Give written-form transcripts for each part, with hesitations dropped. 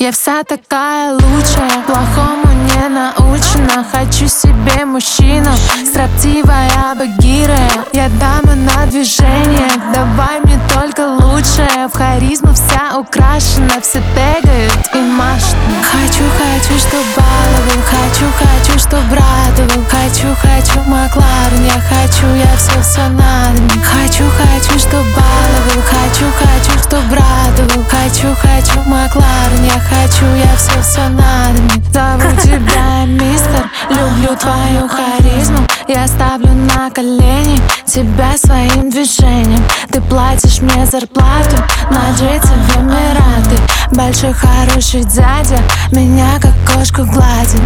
Я вся такая лучшая, плохому не научена. Хочу себе мужчину, строптивая Багира. Я дама на движение, давай мне только лучшее. В харизму вся украшена, все тегают и машут. Хочу, чтоб баловал, хочу, чтоб радовал. Хочу, Макларен, я хочу, я все надо мне. Хочу, чтоб баловал, хочу, чтоб радовал. Хочу, Макларен, я хочу, я все надо мне. Зову тебя мистер, люблю твою харизму. Я ставлю на колени тебя своим движением. Ты платишь мне зарплату на джете в Эмираты. Большой хороший дядя меня как кошку гладит.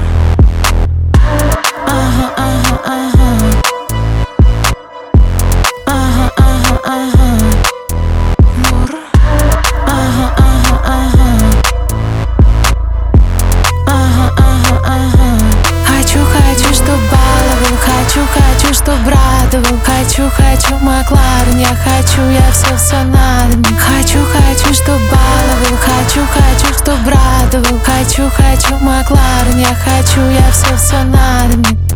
Ага, ага, ага. Ага, ага, ага. Ага, ага, ага. Ага, ага, ага. Хочу, чтоб баловал. Хочу, чтоб радовал. Хочу, Макларен, я хочу, я все надо мне. Хочу, чтоб баловал. Хочу, чтоб радовал. Хочу, Макларен, я хочу, я все надо мне.